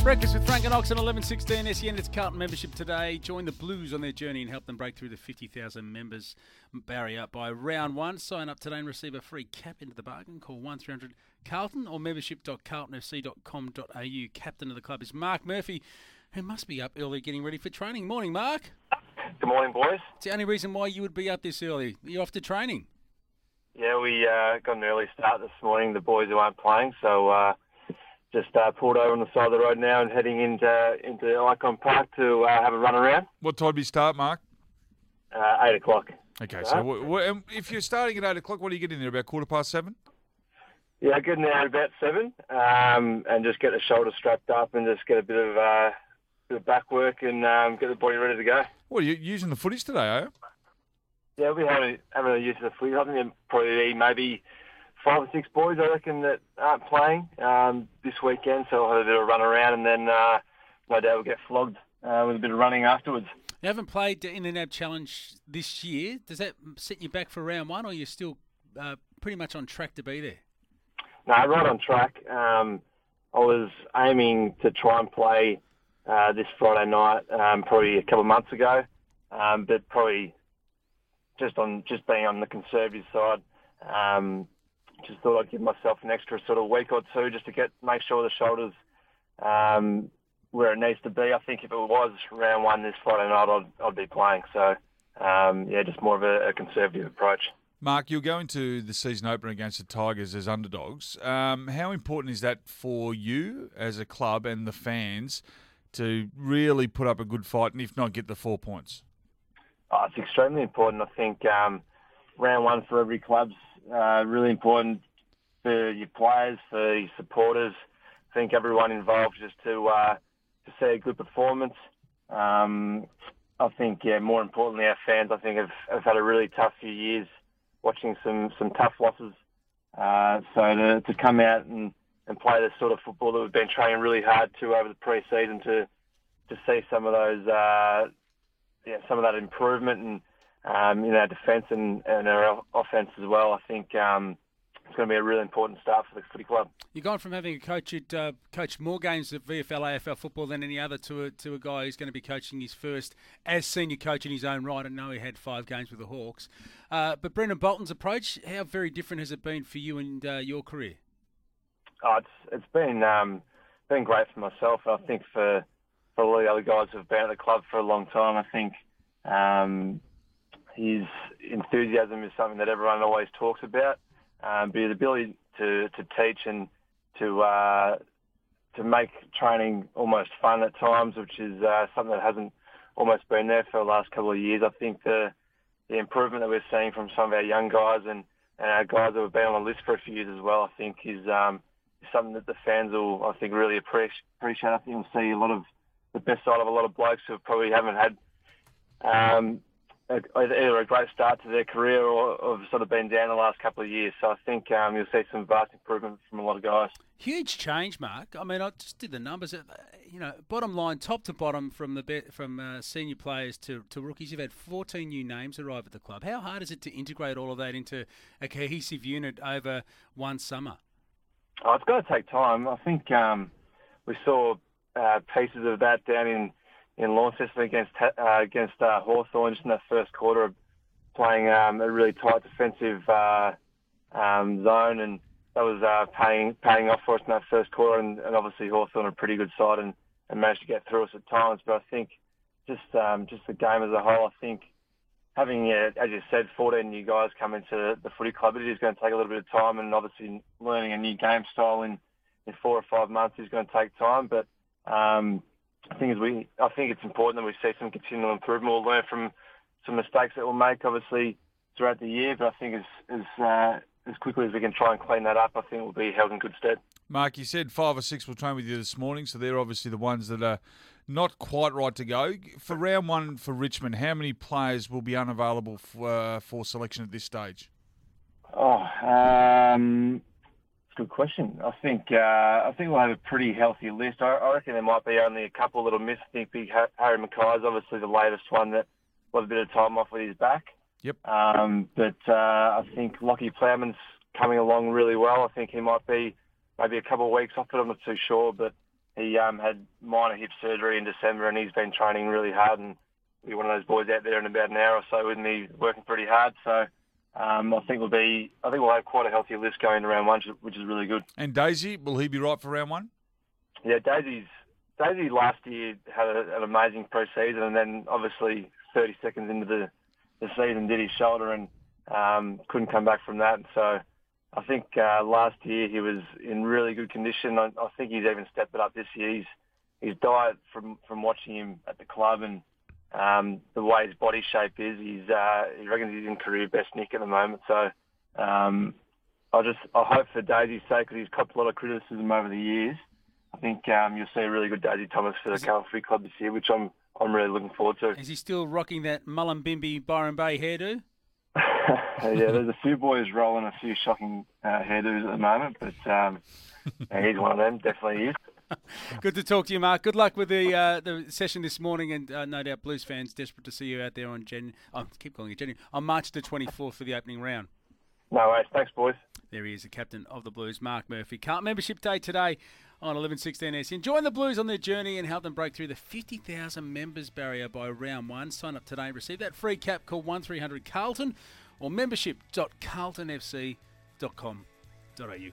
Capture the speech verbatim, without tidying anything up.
Breakfast with Frank and Ox on eleven sixteen S E N. It's Carlton membership today. Join the Blues on their journey and help them break through the fifty thousand members barrier by round one. Sign up today and receive a free cap into the bargain. Call one three hundred Carlton or membership dot carlton f c dot com dot a u. Captain of the club is Mark Murphy, who must be up early getting ready for training. Morning, Mark. Good morning, boys. It's the only reason why you would be up this early. You're off to training. Yeah, we uh, got an early start this morning, the boys who aren't playing, so uh, just uh, pulled over on the side of the road now and heading into into Icon Park to uh, have a run around. What time do you start, Mark? Uh, eight o'clock. Okay, so w- w- if you're starting at eight o'clock, what do you get in there, about quarter past seven? Yeah, I get in there at about seven um, and just get the shoulders strapped up and just get a bit of, uh, bit of back work and um, get the body ready to go. What, are you using the footies today, are you? Yeah, we'll be having, having a use of the footy. I think there'll probably be maybe five or six boys, I reckon, that aren't playing um, this weekend, so I'll have a bit of a run around and then uh, no doubt we'll get flogged uh, with a bit of running afterwards. You haven't played the In and Out Challenge this year. Does that set you back for round one, or are you still uh, pretty much on track to be there? No, right on track. Um, I was aiming to try and play uh, this Friday night, um, probably a couple of months ago, um, but probably just on just being on the conservative side. Um, just thought I'd give myself an extra sort of week or two just to get make sure the shoulders um, where it needs to be. I think if it was round one this Friday night, I'd, I'd be playing. So, um, yeah, just more of a, a conservative approach. Mark, you're going to the season opener against the Tigers as underdogs. Um, how important is that for you as a club and the fans to really put up a good fight and, if not, get the four points? Oh, it's extremely important. I think um, round one for every club's uh, really important for your players, for your supporters. I think everyone involved just to uh, to see a good performance. Um, I think, yeah, more importantly, our fans, I think, have, have had a really tough few years watching some, some tough losses. Uh, so to, to come out and, and play the sort of football that we've been training really hard to over the pre-season, to to see some of those... Uh, Yeah, some of that improvement and um, in our defence and, and our offence as well. I think um, it's going to be a really important start for the footy club. You've gone from having a coach who'd uh, coached more games of V F L, A F L football than any other to a, to a guy who's going to be coaching his first as senior coach in his own right. I know he had five games with the Hawks. Uh, but Brendan Bolton's approach, how very different has it been for you and uh, your career? Oh, it's it's been um, been great for myself. I think for for all the other guys who've been at the club for a long time, I think um, his enthusiasm is something that everyone always talks about. Um, but his ability to, to teach and to uh, to make training almost fun at times, which is uh, something that hasn't almost been there for the last couple of years. I think the the improvement that we're seeing from some of our young guys and, and our guys that have been on the list for a few years as well, I think is, um, is something that the fans will, I think, really appreciate. I think we'll see a lot of the best side of a lot of blokes who probably haven't had um, a, either a great start to their career or, or have sort of been down the last couple of years. So I think um, you'll see some vast improvement from a lot of guys. Huge change, Mark. I mean, I just did the numbers. You know, bottom line, top to bottom, from the from uh, senior players to, to rookies, you've had fourteen new names arrive at the club. How hard is it to integrate all of that into a cohesive unit over one summer? Oh, it's going to take time. I think um, we saw uh, pieces of that down in, in Launceston against uh, against uh, Hawthorn just in that first quarter, playing um, a really tight defensive uh, um, zone, and that was uh, paying paying off for us in that first quarter. And, and obviously Hawthorn are a pretty good side and, and managed to get through us at times. But I think just um, just the game as a whole, I think having, uh, as you said, fourteen new guys come into the footy club, it is going to take a little bit of time, and obviously learning a new game style in, in four or five months is going to take time. But um, I think as we, I think it's important that we see some continual improvement. We'll learn from some mistakes that we'll make, obviously, throughout the year. But I think as as uh, as quickly as we can try and clean that up, I think we'll be held in good stead. Mark, you said five or six will train with you this morning, so they're obviously the ones that are not quite right to go. For round one for Richmond, how many players will be unavailable for, uh, for selection at this stage? Oh, um, it's a good question. I think uh, I think we'll have a pretty healthy list. I, I reckon there might be only a couple little miss. I think big Harry Mackay is obviously the latest one that was a bit of time off with his back. Yep. Um, but uh, I think Lockie Plowman's coming along really well. I think he might be maybe a couple of weeks off, but I'm not too sure. But he um, had minor hip surgery in December, and he's been training really hard. And he's one of those boys out there in about an hour or so with me, working pretty hard. So um, I think we'll be, I think we'll have quite a healthy list going to round one, which is really good. And Daisy, will he be right for round one? Yeah, Daisy's Daisy last year had a, an amazing pre-season, and then obviously thirty seconds into the, the season did his shoulder and um, couldn't come back from that. So I think uh, last year he was in really good condition. I, I think he's even stepped it up this year. He's, his diet from, from watching him at the club and um, the way his body shape is, he's uh, he reckons he's in career best nick at the moment. So um, I just I hope for Daisy's sake, because he's copped a lot of criticism over the years. I think um, you'll see a really good Daisy Thomas for the Carlton Footy Club this year, which I'm I'm really looking forward to. Is he still rocking that Mullumbimby Byron Bay hairdo? Yeah, there's a few boys rolling a few shocking uh, hairdos at the moment, but um, yeah, he's one of them, definitely is. Good to talk to you, Mark. Good luck with the uh, the session this morning, and uh, no doubt Blues fans desperate to see you out there on Jan. I oh, keep calling it January on March the twenty-fourth for the opening round. No worries, thanks, boys. There he is, the captain of the Blues, Mark Murphy. Carlton Membership Day today on eleven sixteen S E N. Join the Blues on their journey and help them break through the fifty thousand members barrier by round one. Sign up today and receive that free cap. Call one three hundred Carlton or membership dot carlton f c dot com dot a u.